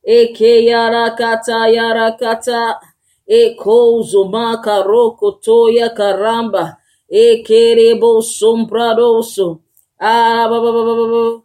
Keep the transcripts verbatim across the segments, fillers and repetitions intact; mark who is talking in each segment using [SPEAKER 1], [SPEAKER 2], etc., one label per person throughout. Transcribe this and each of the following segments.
[SPEAKER 1] Eke yarakata yarakata. Eko zumaka roko toya karamba. Eke rebo sompradoso. Ah, ba ba ba ba ba ba.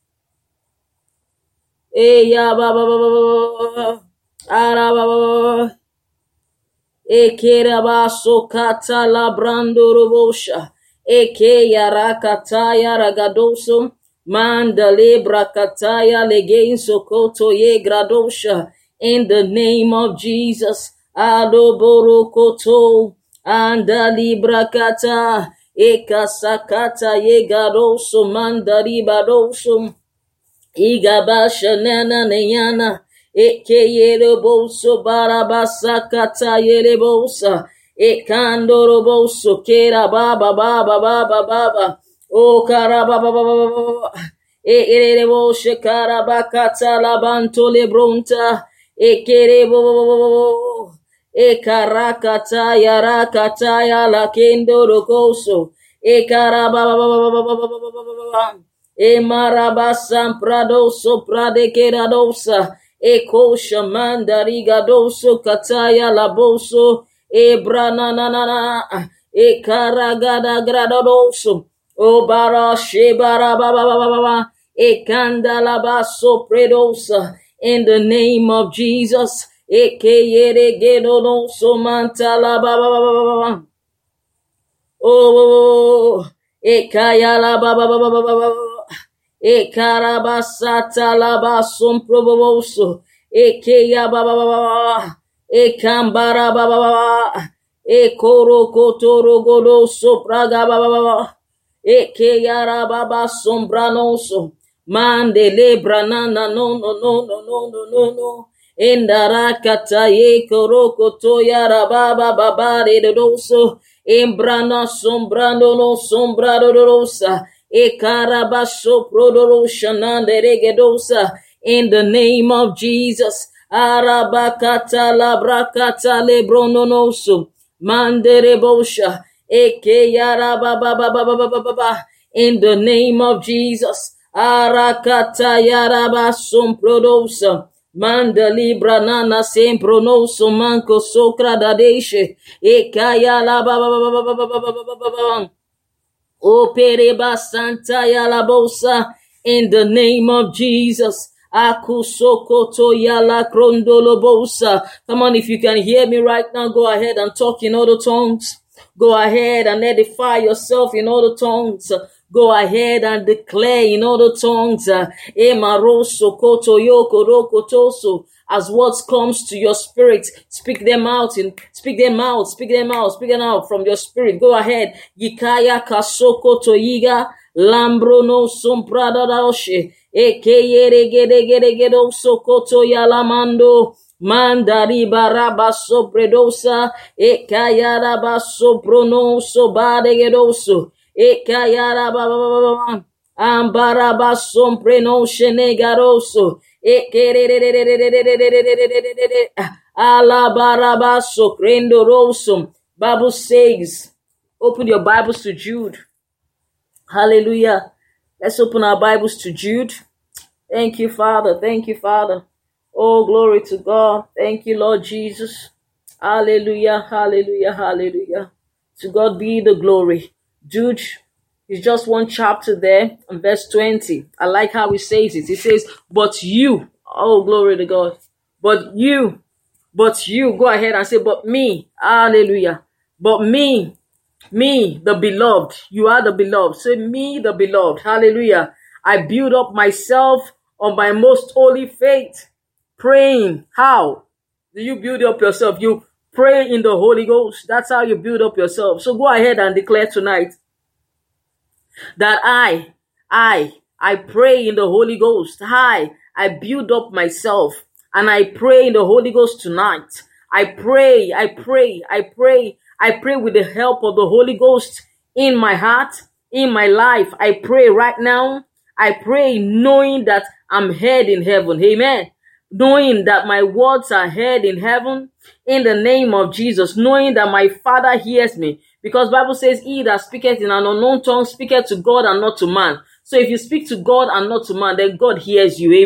[SPEAKER 1] E ya ba ba ba ba ba ba. Ara ba ba ba ba. Eke rabaso kata labrando robosha. Eke yarakata yaragadoso. Mandale brakataya legenso koto ye gradosha. In the name of Jesus. Adoboro koto. Andali brakata. Eka sakata ye gadoso mandari badoso. Igabasha nana neyana. Eke yereboso barabasa kata yerebosa. Ekandoroboso kera baba baba baba baba. O karaba baba baba. E ereboshe karabakata labanto lebronta. Ekerebo. E karakata yarakata yala kendorokoso. E karaba baba baba baba. E marabasam prado soprade keradosa. E kosha mandarigadoso kataya laboso. E brananana. E karagada gradadoso. O bara shebara baba baba baba. E kandalabaso predosa. In the name of Jesus. E keyere gedonoso mantala baba baba baba. Oh, e kayala baba baba baba. E karabasata labasum proboso. E keya baba baba. E kambara baba baba. E koro kotoro godoso praga baba baba. E keyara baba sombranoso. Mande lebranana no no no no no no no no. Endarakata ye koroko to yara baba baba de doso. Embrana sombrando no sombrado rosa. E carabaso prodorosha nande regedosa. In the name of Jesus. Arabakata labrakata lebrononoso. Manderebosha. Eke yara baba baba baba baba. In the name of Jesus. Arakata yara basum prodosa. Manda libra nana sempre noso manco socra da desce e kaya la ba ba ba ba ba ba ba ba ba ba ba. O pereba santa ya la bosa. In the name of Jesus. Akusokoto yala krondolo bosa. Come on, if you can hear me right now, go ahead and talk in other tongues. Go ahead and edify yourself in other tongues. Go ahead and declare in other tongues. Emaroso koto yoko roko toso. As words comes to your spirit, speak them out in speak them out, speak them out, speak them out from your spirit. Go ahead. Yikaya kasoko to yiga lambro no somprada daoshe. Ekeyere gede gede gedo sokoto yalamando. Mandari baraba sopredosa. Ekayara baso prono so badegedoso. Ekayara baba ambaraba sompreno shenegaroso. Alabarabaso crendoroso. Bible says, open your Bibles to Jude. Hallelujah. Let's open our Bibles to Jude. Thank you, Father. Thank you, Father. Oh, glory to God. Thank you, Lord Jesus. Hallelujah. Hallelujah. Hallelujah. To God be the glory. Jude is just one chapter there in verse twenty. I like how he says it. He says, but you, oh, glory to God. But you, but you, go ahead and say, but me. Hallelujah. But me, me, the beloved. You are the beloved. Say, me, the beloved. Hallelujah. I build up myself on my most holy faith, praying. How do you build up yourself? You pray in the Holy Ghost. That's how you build up yourself. So go ahead and declare tonight that I, I, I pray in the Holy Ghost. I, I build up myself and I pray in the Holy Ghost tonight. I pray, I pray, I pray, I pray with the help of the Holy Ghost in my heart, in my life. I pray right now. I pray knowing that I'm heard in heaven. Amen. Knowing that my words are heard in heaven in the name of Jesus. Knowing that my Father hears me. Because Bible says, he that speaketh in an unknown tongue speaketh to God and not to man. So if you speak to God and not to man, then God hears you. Amen.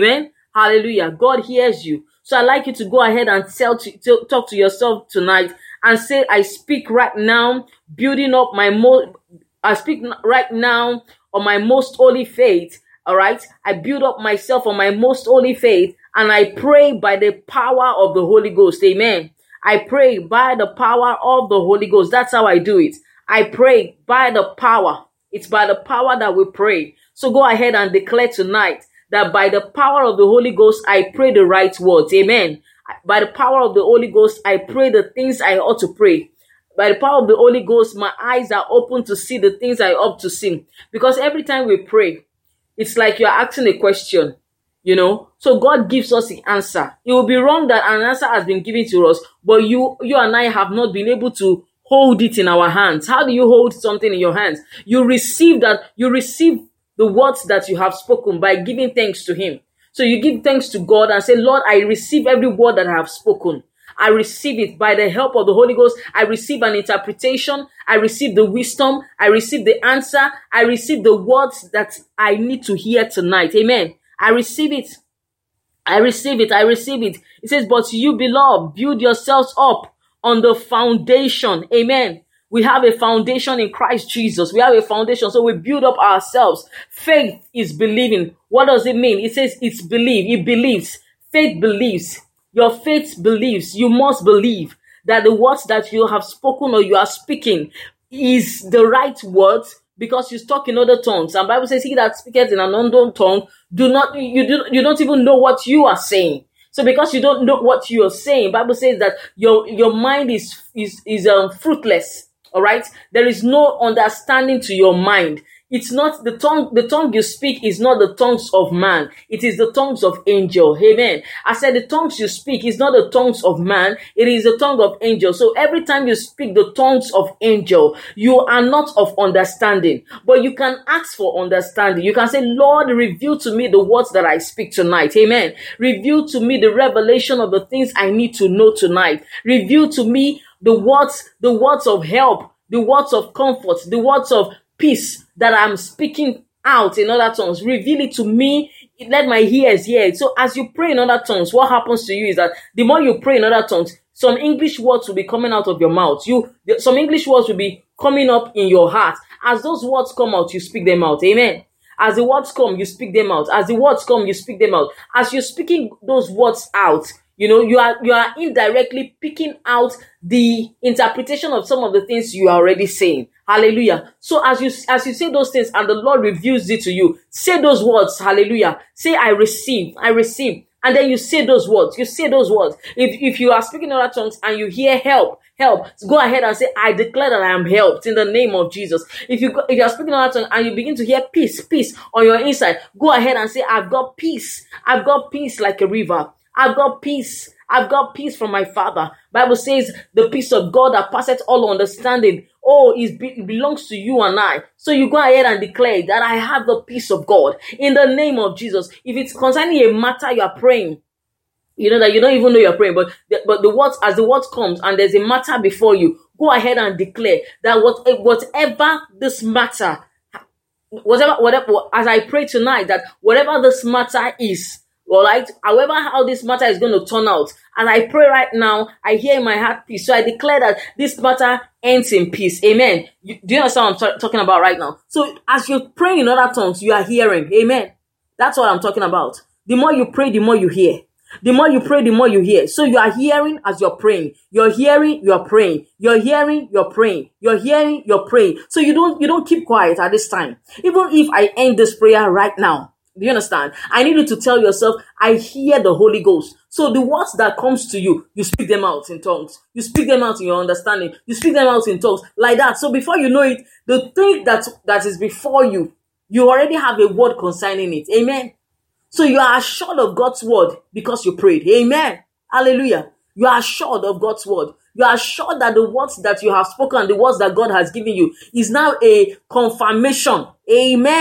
[SPEAKER 1] Hallelujah. God hears you. So I'd like you to go ahead and tell to, to, talk to yourself tonight and say, I speak right now, building up my mo- I speak right now on my most holy faith. All right. I build up myself on my most holy faith, and I pray by the power of the Holy Ghost. Amen. I pray by the power of the Holy Ghost. That's how I do it. I pray by the power. It's by the power that we pray. So go ahead and declare tonight that by the power of the Holy Ghost, I pray the right words. Amen. By the power of the Holy Ghost, I pray the things I ought to pray. By the power of the Holy Ghost, my eyes are open to see the things I ought to see. Because every time we pray, it's like you're asking a question, you know. So God gives us the answer. It will be wrong that an answer has been given to us, but you, you and I have not been able to hold it in our hands. How do you hold something in your hands? You receive that, you receive the words that you have spoken by giving thanks to Him. So you give thanks to God and say, Lord, I receive every word that I have spoken. I receive it by the help of the Holy Ghost. I receive an interpretation. I receive the wisdom. I receive the answer. I receive the words that I need to hear tonight. Amen. I receive it. I receive it. I receive it. It says, but you, beloved, build yourselves up on the foundation. Amen. We have a foundation in Christ Jesus. We have a foundation. So we build up ourselves. Faith is believing. What does it mean? It says it's believe. It believes. Faith believes. Your faith believes. You must believe that the words that you have spoken or you are speaking is the right words, because you talk in other tongues. And the Bible says, he that speaketh in an unknown tongue, do not, you do, you don't even know what you are saying. So because you don't know what you are saying, the Bible says that your, your mind is, is, is um, fruitless. All right. There is no understanding to your mind. It's not the tongue, the tongue you speak is not the tongues of man. It is the tongues of angel. Amen. I said the tongues you speak is not the tongues of man. It is the tongue of angel. So every time you speak the tongues of angel, you are not of understanding, but you can ask for understanding. You can say, Lord, reveal to me the words that I speak tonight. Amen. Reveal to me the revelation of the things I need to know tonight. Reveal to me the words, the words of help, the words of comfort, the words of peace that I'm speaking out in other tongues. Reveal it to me. Let my ears hear it. So as you pray in other tongues, what happens to you is that the more you pray in other tongues, some English words will be coming out of your mouth. You, some English words will be coming up in your heart. As those words come out, you speak them out. Amen. As the words come, you speak them out. As the words come, you speak them out. As you're speaking those words out, you know, you are you are indirectly picking out the interpretation of some of the things you are already saying. Hallelujah. So as you as you say those things and the Lord reveals it to you, say those words. Hallelujah. Say, I receive, I receive. And then you say those words. You say those words. If if you are speaking in other tongues and you hear help, help, go ahead and say, I declare that I am helped in the name of Jesus. If you if you are speaking in other tongues and you begin to hear peace, peace on your inside, go ahead and say, I've got peace. I've got peace like a river. I've got peace. I've got peace from my Father. Bible says the peace of God that passeth all understanding. Oh, it belongs to you and I. So you go ahead and declare that I have the peace of God in the name of Jesus. If it's concerning a matter you are praying, you know that you don't even know you're praying, but the, but the words, as the words comes and there's a matter before you, go ahead and declare that what, whatever this matter, whatever, whatever, as I pray tonight, that whatever this matter is, all right, however how this matter is going to turn out, and I pray right now, I hear in my heart peace. So I declare that this matter ends in peace. Amen. You, do you understand what I'm t- talking about right now? So as you're praying in other tongues, you are hearing. Amen. That's what I'm talking about. The more you pray, the more you hear. The more you pray, the more you hear. So you are hearing as you're praying. You're hearing, you're praying. You're hearing, you're praying. You're hearing, you're praying. So you don't, you don't keep quiet at this time. Even if I end this prayer right now, do you understand? I need you to tell yourself, I hear the Holy Ghost. So the words that comes to you, you speak them out in tongues. You speak them out in your understanding. You speak them out in tongues like that. So before you know it, the thing that, that is before you, you already have a word concerning it. Amen. So you are assured of God's word because you prayed. Amen. Hallelujah. You are assured of God's word. You are assured that the words that you have spoken, the words that God has given you, is now a confirmation. Amen.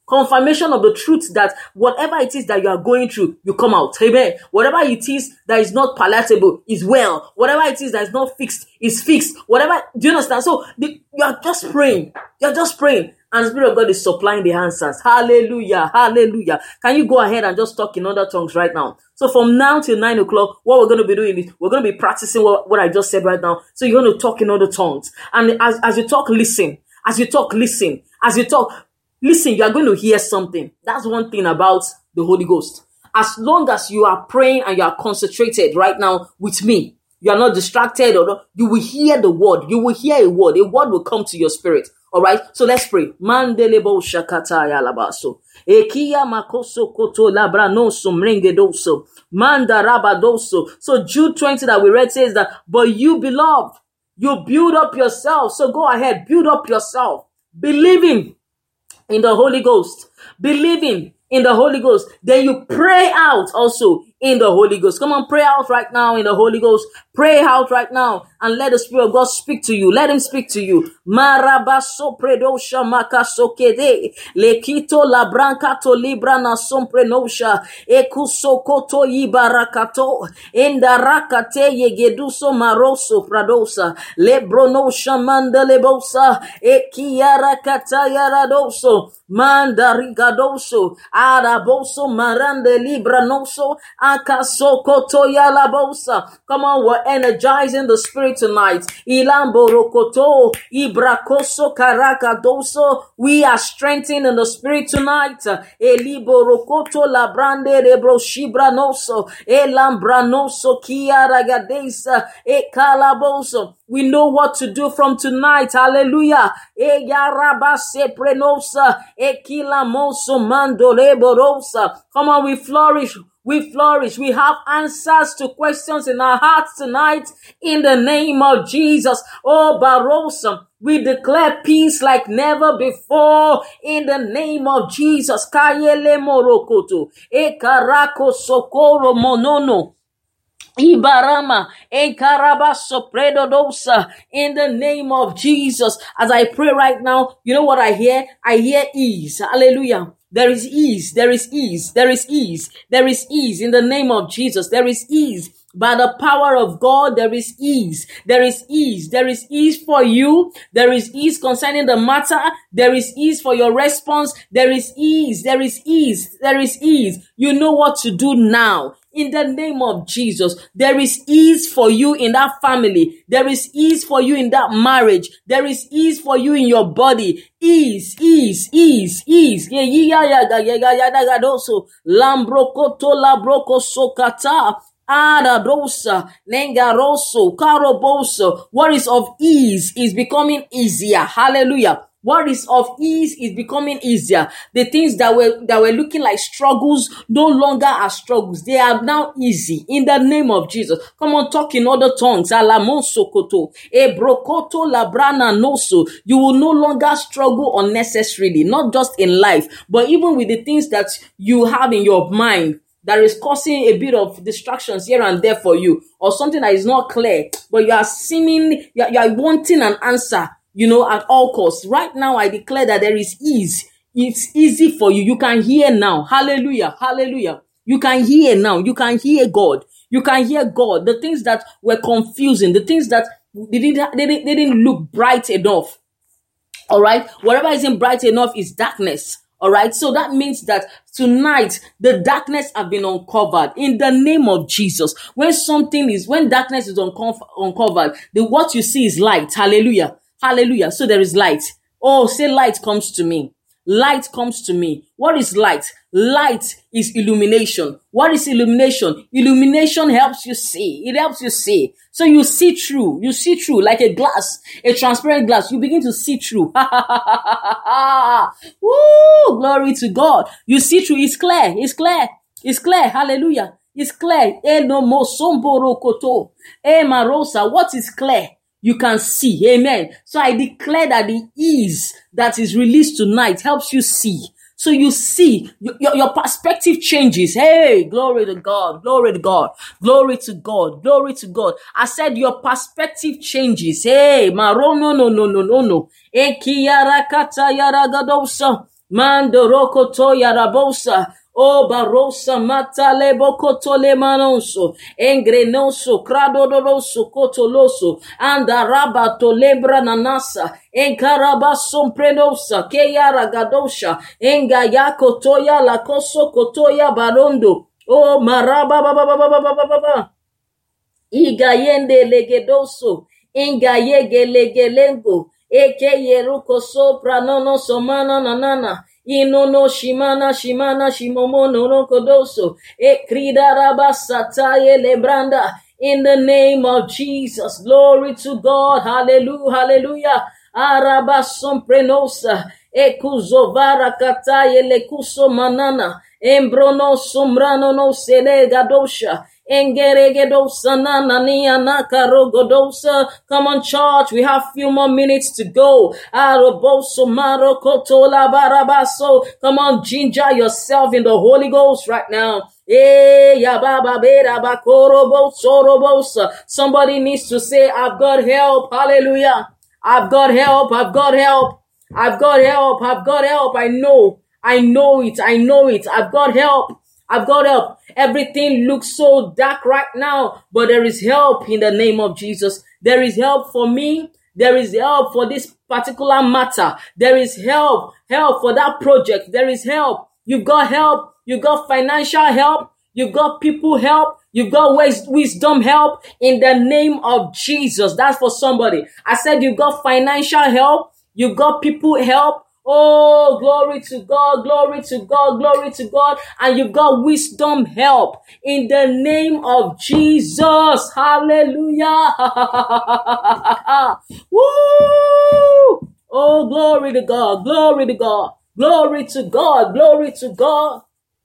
[SPEAKER 1] Confirmation of the truth that whatever it is that you are going through, you come out. Amen. Whatever it is that is not palatable is well. Whatever it is that is not fixed is fixed. Whatever, do you understand? So the, you are just praying. You are just praying. And the Spirit of God is supplying the answers. Hallelujah. Hallelujah. Can you go ahead and just talk in other tongues right now? So from now till nine o'clock, what we're going to be doing is we're going to be practicing what, what I just said right now. So you're going to talk in other tongues. And as, as you talk, listen. As you talk, listen. As you talk, listen, you are going to hear something. That's one thing about the Holy Ghost. As long as you are praying and you are concentrated right now with me, you are not distracted, or not, you will hear the word. You will hear a word. A word will come to your spirit. All right. So let's pray. Mandelebo shakata yalabaso. Ekia makoso koto labranoso mrengedoso. Manda rabadoso. So Jude twenty that we read says that, but you beloved, you build up yourself. So go ahead, build up yourself. Believing in the Holy Ghost. Believing in the Holy Ghost. Then you pray out also in the Holy Ghost. Come on, pray out right now in the Holy Ghost. Pray out right now and let the Spirit of God speak to you. Let him speak to you. Marabaso predosha makasokede. Lekito labranca to libra na somprenosha. Ekusokoto ibarakato. Endarakate yegeduso maroso pradosa. Lebronosha mandelebosa. Ekiarakata yaradoso. Mandarigadoso. Araboso marande libranoso. Akasokoto yalabosa. Come on, we're energizing the spirit tonight. Ilambo rokoto, ibrakoso karakadoso. We are strengthening in the spirit tonight. Elibo rokoto labrande rebro shibranoso. Elambranoso kiaragadesa. Ekalaboso. We know what to do from tonight. Hallelujah. E yarabase prenosa. Ekilamoso mandoleborosa. Come on, we flourish. We flourish. We have answers to questions in our hearts tonight in the name of Jesus. Oh, Barosa, we declare peace like never before in the name of Jesus. Kayele morokoto. Ekarako sokoro monono. Ibarama enkarabaso predodosa in the name of Jesus. As I pray right now, you know what I hear? I hear ease. Hallelujah. There is ease. There is ease. There is ease. There is ease in the name of Jesus. There is ease. By the power of God, there is ease. There is ease. There is ease for you. There is ease concerning the matter. There is ease for your response. There is ease. There is ease. There is ease. You know what to do now. In the name of Jesus, there is ease for you in that family. There is ease for you in that marriage. There is ease for you in your body. Ease, ease, ease, ease. Yeah, yeah, yeah, yeah, yeah, yeah, yeah, yeah, also. Lambrokoto labroko sokata. Aradosa, Nengaroso, Karoboso. What is of ease is becoming easier. Hallelujah. What is of ease is becoming easier. The things that were that were looking like struggles no longer are struggles. They are now easy in the name of Jesus. Come on, talk in other tongues. Alamonsokoto, ebrokoto labrana noso. You will no longer struggle unnecessarily, not just in life, but even with the things that you have in your mind that is causing a bit of distractions here and there for you, or something that is not clear, but you are seeming, you are, you are wanting an answer, you know, at all costs. Right now, I declare that there is ease. It's easy for you. You can hear now. Hallelujah. Hallelujah. You can hear now. You can hear God. You can hear God. The things that were confusing, the things that they didn't, they didn't, they didn't look bright enough. All right. Whatever isn't bright enough is darkness. All right. So that means that tonight the darkness have been uncovered in the name of Jesus. When something is, when darkness is unco- uncovered, the what you see is light. Hallelujah. Hallelujah. So there is light. Oh, say light comes to me. Light comes to me. What is light? Light is illumination. What is illumination? Illumination helps you see. It helps you see. So you see through. You see through like a glass, a transparent glass. You begin to see through. Woo! Glory to God. You see through. It's clear. It's clear. It's clear. Hallelujah. It's clear. Eh no mo somboro koto. Eh marosa. What is clear? You can see. Amen. So I declare that the ease that is released tonight helps you see. So you see, your, your perspective changes. Hey, glory to God, glory to God, glory to God, glory to God. I said your perspective changes. Hey, marono no no no no no. Ekiyarakata yaragadosa. Mando rokoto yarabosa. O barosa mata lebo koto le manonso. Engrenoso crado doroso cotoloso. Andaraba to lebra nanasa. Enkarabasom prenosa. Keyara gadosha. Engayako toya lakoso kotoya barondo. O maraba baba baba baba baba baba. Igayende legedoso. Ingayege legelengo. Eke yeruko sopra nono somana nanana. Inono shimana shimana shimomo nono kodoso. E kridarabasataye lebranda. In the name of Jesus. Glory to God. Hallelujah. Hallelujah. Arabasom prenosa. E kuzovara kataye lekuso manana. Embrono sombrano no sele gadosha. Come on, church. We have few more minutes to go. Come on, ginger yourself in the Holy Ghost right now. Somebody needs to say, I've got help. Hallelujah. I've got help. I've got help. I've got help. I've got help. I know. I know it. I know it. I've got help. I've got help. Everything looks so dark right now, but there is help in the name of Jesus. There is help for me. There is help for this particular matter. There is help, help for that project. There is help. You've got help. You've got financial help. You've got people help. You've got wisdom help in the name of Jesus. That's for somebody. I said you've got financial help. You've got people help. Oh, glory to God, glory to God, glory to God. And you've got wisdom help in the name of Jesus. Hallelujah. Woo! Oh, glory to God, glory to God, glory to God, glory to God.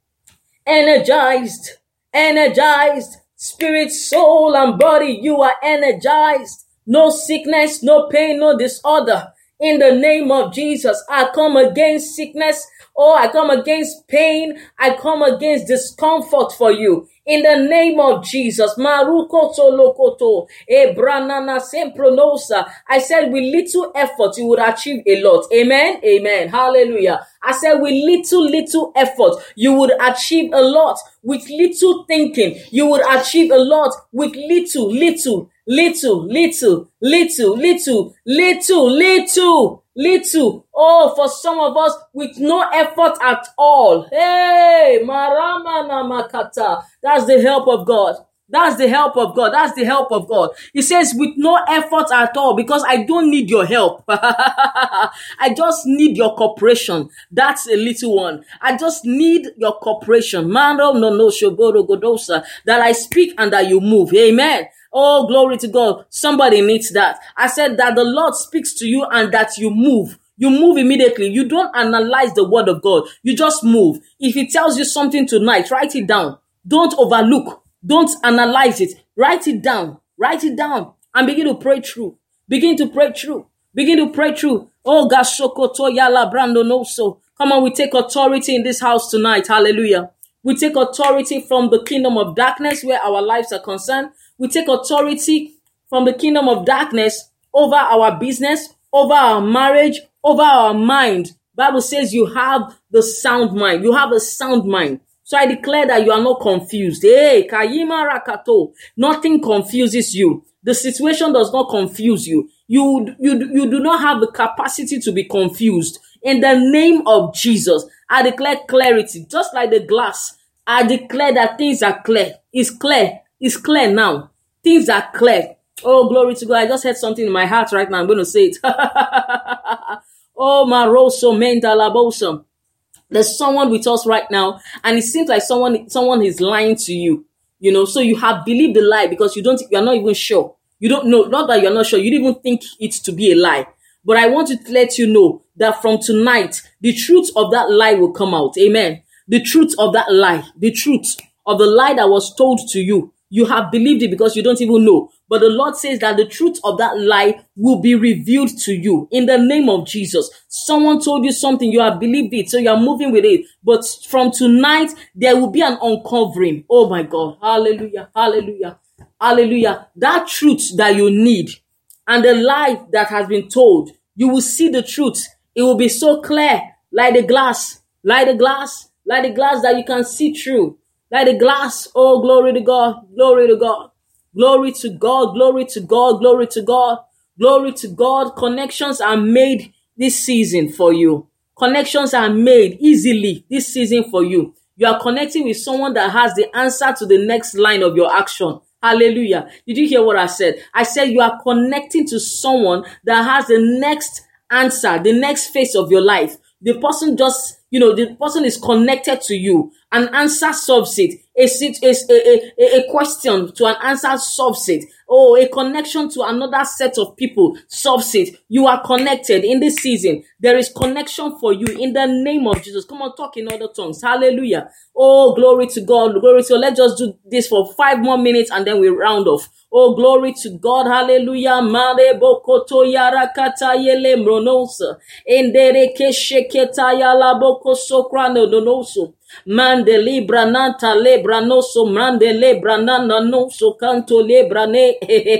[SPEAKER 1] Energized, energized, spirit, soul, and body. You are energized. No sickness, no pain, no disorder. In the name of Jesus, I come against sickness. Oh, I come against pain. I come against discomfort for you. In the name of Jesus. Marukoto lokoto. Ebranana sempronosa. I said with little effort, you would achieve a lot. Amen. Amen. Hallelujah. I said with little, little effort, you would achieve a lot. With little thinking, you would achieve a lot. With little, little, little, little, little, little, little, little, little. Oh, for some of us, with no effort at all. Hey, marama namakata. That's the help of God. That's the help of God. That's the help of God. He says with no effort at all, because I don't need your help. I just need your cooperation. That's a little one. I just need your cooperation. Mano no no shoboro godosa. That I speak and that you move. Amen. Oh, glory to God. Somebody needs that. I said that the Lord speaks to you and that you move. You move immediately. You don't analyze the word of God. You just move. If he tells you something tonight, write it down. Don't overlook. Don't analyze it. Write it down. Write it down and begin to pray through. Begin to pray through. Begin to pray through. Oh, Gashokoto Yala Brando Noso. Come on, we take authority in this house tonight. Hallelujah. We take authority from the kingdom of darkness where our lives are concerned. We take authority from the kingdom of darkness over our business, over our marriage, over our mind. Bible says you have the sound mind. You have a sound mind. So I declare that you are not confused. Hey, Kayima Rakato. Nothing confuses you. The situation does not confuse you. You, you, you do not have the capacity to be confused. In the name of Jesus, I declare clarity. Just like the glass, I declare that things are clear. It's clear. It's clear now. Things are clear. Oh, glory to God. I just heard something in my heart right now. I'm going to say it. Oh, Maroso Mendalabosum. There's someone with us right now, and it seems like someone someone is lying to you. You know, so you have believed the lie because you don't, you're not even sure. You don't know, not that you're not sure. You didn't even think it to be a lie. But I want to let you know that from tonight, the truth of that lie will come out. Amen. The truth of that lie, the truth of the lie that was told to you. You have believed it because you don't even know. But the Lord says that the truth of that lie will be revealed to you in the name of Jesus. Someone told you something, you have believed it, so you are moving with it. But from tonight, there will be an uncovering. Oh my God. Hallelujah. Hallelujah. Hallelujah. That truth that you need and the lie that has been told, you will see the truth. It will be so clear like the glass, like the glass, like the glass that you can see through, like the glass. Oh, glory to God, glory to God, glory to God, glory to God, glory to God, glory to God. Connections are made this season for you. Connections are made easily this season for you. You are connecting with someone that has the answer to the next line of your action. Hallelujah. Did you hear what I said? I said you are connecting to someone that has the next answer, the next phase of your life. The person just, you know, the person is connected to you. An answer solves it. A, a, a, a question to an answer solves it. Oh, a connection to another set of people solves it. You are connected in this season. There is connection for you in the name of Jesus. Come on, talk in other tongues. Hallelujah. Oh, glory to God. Glory to God. Let's just do this for five more minutes and then we round off. Oh, glory to God. Hallelujah. Mare bokoto yarakata yele mronosa. Endere kesheketa yala boko sokrano donoso. Mande libra nanta lebra noso mande lebra nana noso canto lebra ne.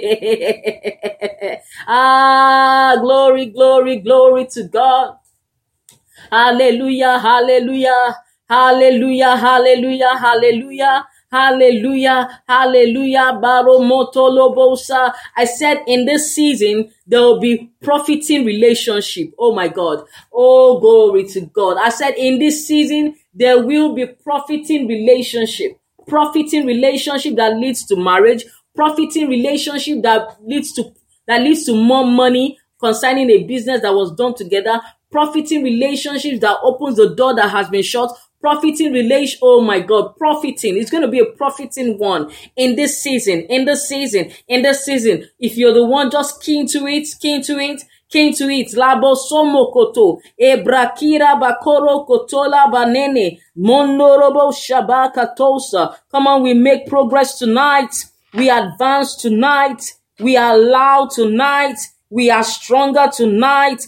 [SPEAKER 1] Ah, glory, glory, glory to God. Hallelujah, hallelujah, hallelujah, hallelujah, hallelujah. Hallelujah, hallelujah, Baro Motolobosa. I said in this season, there will be profiting relationship. Oh my God. Oh, glory to God. I said in this season, there will be profiting relationship. Profiting relationship that leads to marriage. Profiting relationship that leads to, that leads to more money concerning a business that was done together. Profiting relationships that opens the door that has been shut. Profiting relation, oh my God, profiting. It's going to be a profiting one in this season, in this season, in this season. If you're the one just keen to it, keen to it, keen to it. Labo somo koto, ebrakira bakoro kotola banene, monorobo shabaka tosa. Come on, we make progress tonight. We advance tonight. We are loud tonight. We are stronger tonight.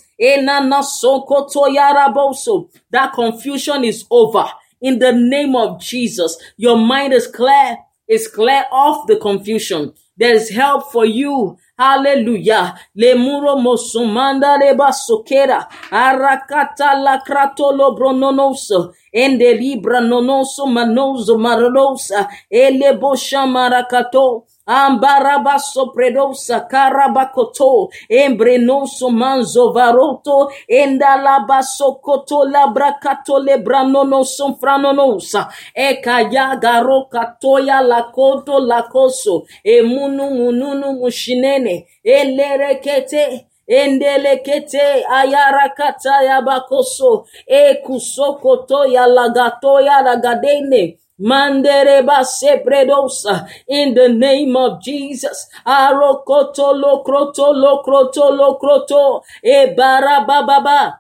[SPEAKER 1] That confusion is over. In the name of Jesus, your mind is clear. It's clear of the confusion. There is help for you. Hallelujah. Lemuro mosumanda reba sokera. Arakata la kratolo brononoso. Ende libra nonoso manozo marosa. Ele bosha marakato. Ambaraba sopredosa karabakoto embrenoso manzo varoto endalaba sokoto labrakato lebranono somfranonosa ekaya garoka toya lakoto lakoso emunu mununu mushinene elerekete endelekete ayarakata yabakoso ekusokoto ya lagato ya lagadene Mandereba sepredosa in the name of Jesus. Arokoto lo kroto lo kroto lo kroto e barababa.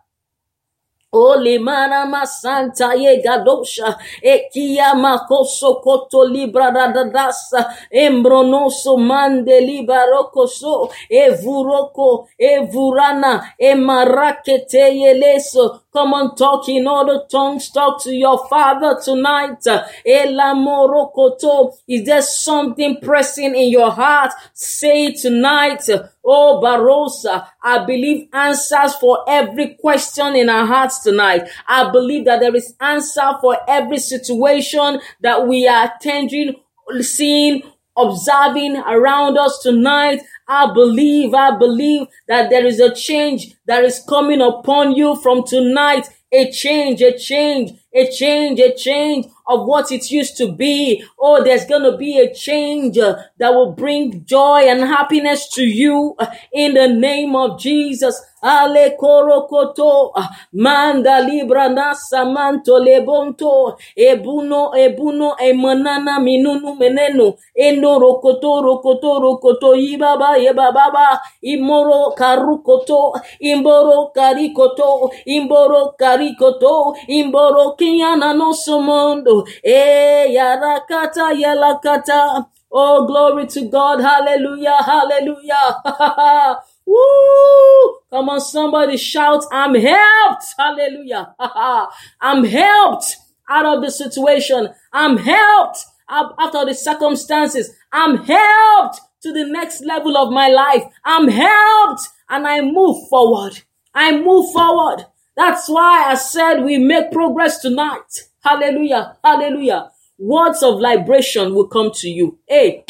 [SPEAKER 1] Ole manama santa ye gadosha e kia makoso koto libra radadasa embronoso mande libarokoso e vuroko e vurana e marakete yeleso. Come on, talk in other tongues. Talk to your Father tonight. Ela morokoto. Is there something pressing in your heart? Say it tonight. Oh, Barossa, I believe answers for every question in our hearts tonight. I believe that there is answer for every situation that we are attending, seeing, observing around us tonight. I believe, I believe that there is a change that is coming upon you from tonight. A change, a change, a change, a change of what it used to be. Oh, there's going to be a change uh, that will bring joy and happiness to you uh, in the name of Jesus. Ale korokoto manda libra nasa manto lebonto ebuno ebuno emanana minunu meneno eno rokoto rokoto rokoto ibaba yebaba imoro karukoto imboro karikoto imboro karikoto imboro kiana no somondo e yarakata yalakata. Oh, glory to God. Hallelujah. Hallelujah. Woo! Come on, somebody shout, I'm helped. Hallelujah. I'm helped out of the situation. I'm helped out of the circumstances. I'm helped to the next level of my life. I'm helped and I move forward. I move forward. That's why I said we make progress tonight. Hallelujah. Hallelujah. Words of liberation will come to you. Hey,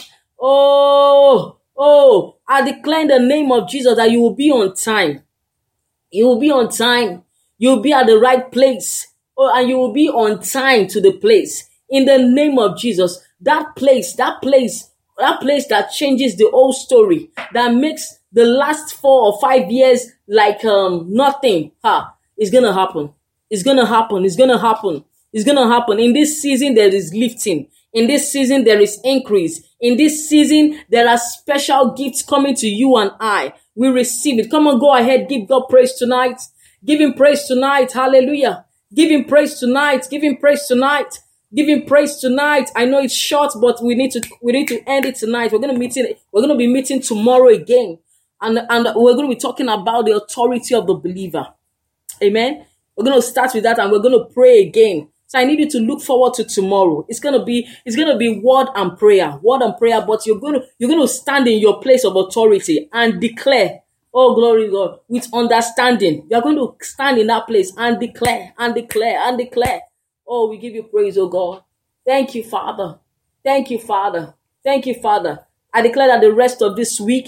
[SPEAKER 1] oh, oh, I declare in the name of Jesus that you will be on time. You will be on time. You will be at the right place. Oh, and you will be on time to the place. In the name of Jesus, that place, that place, that place that changes the whole story, that makes the last four or five years like um nothing. Ha, it's gonna happen. It's gonna happen. It's gonna happen. It's gonna happen. In this season, there is lifting. In this season, there is increase. In this season, there are special gifts coming to you and I. We receive it. Come on, go ahead. Give God praise tonight. Give him praise tonight. Hallelujah. Give him praise tonight. Give him praise tonight. Give him praise tonight. I know it's short, but we need to we need to end it tonight. We're gonna meet in, we're gonna be meeting tomorrow again. And, and we're gonna be talking about the authority of the believer. Amen. We're gonna start with that and we're gonna pray again. So I need you to look forward to tomorrow. It's gonna be it's gonna be word and prayer, word and prayer. But you're gonna you're gonna stand in your place of authority and declare. Oh, glory to God, with understanding. You're going to stand in that place and declare and declare and declare. Oh, we give you praise, oh God. Thank you, Father. Thank you, Father. Thank you, Father. I declare that the rest of this week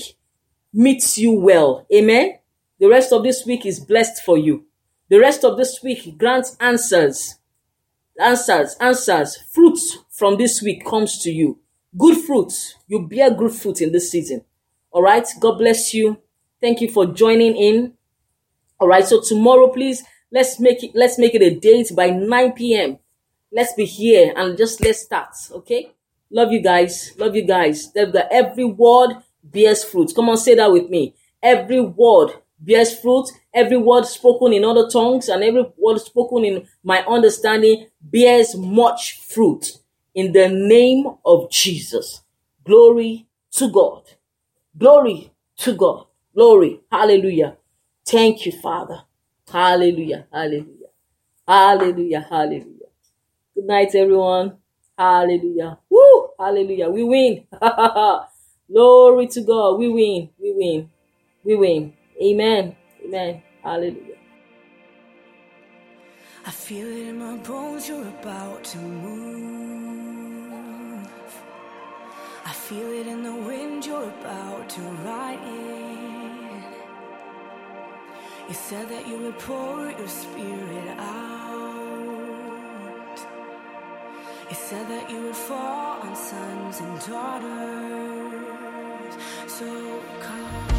[SPEAKER 1] meets you well. Amen. The rest of this week is blessed for you. The rest of this week grants answers. Answers, answers. Fruits from this week comes to you. Good fruits. You bear good fruit in this season. All right. God bless you. Thank you for joining in. All right. So tomorrow, please, let's make it, let's make it a date by nine p.m. Let's be here and just let's start. Okay. Love you guys. Love you guys. Every word bears fruit. Come on, say that with me. Every word bears fruit. Every word spoken in other tongues and every word spoken in my understanding bears much fruit. In the name of Jesus. Glory to God. Glory to God. Glory. Hallelujah. Thank you, Father. Hallelujah. Hallelujah. Hallelujah. Hallelujah. Good night, everyone. Hallelujah. Woo! Hallelujah. We win. Glory to God. We win. We win. We win. Amen. Amen. Hallelujah.
[SPEAKER 2] I feel it in my bones. You're about to move. I feel it in the wind. You're about to ride in. You said that you would pour your spirit out. You said that you would fall on sons and daughters. So come.